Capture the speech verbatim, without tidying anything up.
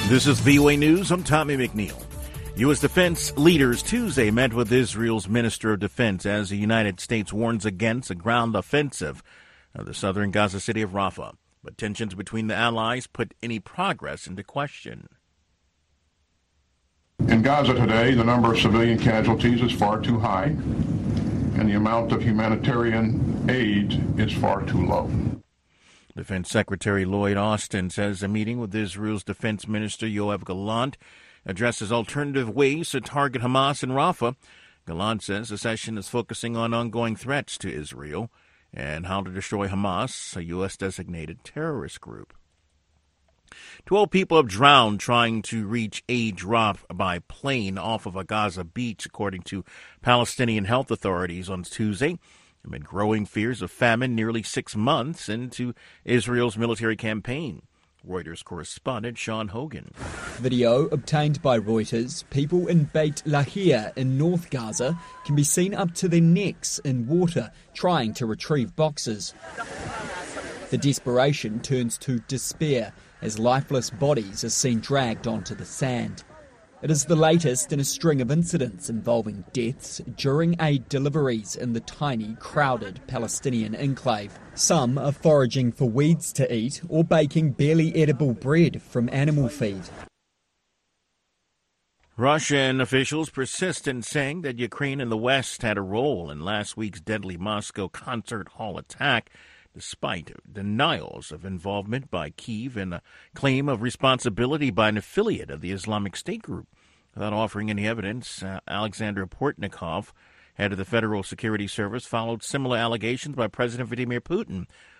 This is V O A News. I'm Tommy McNeil. U S defense leaders Tuesday met with Israel's Minister of Defense as the United States warns against a ground offensive of the southern Gaza city of Rafah. But tensions between the allies put any progress into question. In Gaza today, the number of civilian casualties is far too high, and the amount of humanitarian aid is far too low. Defense Secretary Lloyd Austin says a meeting with Israel's Defense Minister Yoav Gallant addresses alternative ways to target Hamas in Rafah. Gallant says the session is focusing on ongoing threats to Israel and how to destroy Hamas, a U S-designated terrorist group. Twelve people have drowned trying to reach aid drop by plane off of a Gaza beach, according to Palestinian health authorities on Tuesday, amid growing fears of famine nearly six months into Israel's military campaign. Reuters correspondent Sean Hogan. Video obtained by Reuters, people in Beit Lahia in North Gaza can be seen up to their necks in water trying to retrieve boxes. The desperation turns to despair as lifeless bodies are seen dragged onto the sand. It is the latest in a string of incidents involving deaths during aid deliveries in the tiny, crowded Palestinian enclave. Some are foraging for weeds to eat or baking barely edible bread from animal feed. Russian officials persist in saying that Ukraine and the West had a role in last week's deadly Moscow concert hall attack, despite denials of involvement by Kyiv and a claim of responsibility by an affiliate of the Islamic State group. Without offering any evidence, uh, Alexander Portnikov, head of the Federal Security Service, followed similar allegations by President Vladimir Putin